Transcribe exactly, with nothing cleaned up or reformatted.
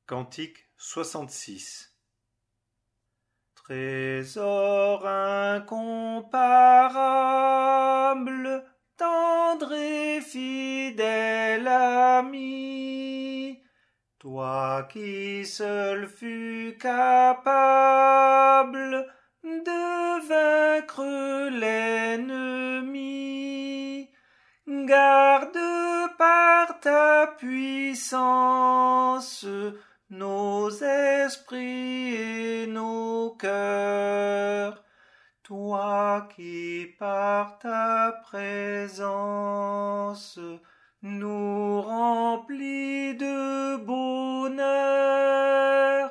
Cantique soixante-six. Trésor incomparable, tendre et fidèle ami, toi qui seul fus capable de vaincre l'ennemi, garde par ta puissance nos esprits et nos cœurs, toi qui par ta présence nous remplis de bonheur.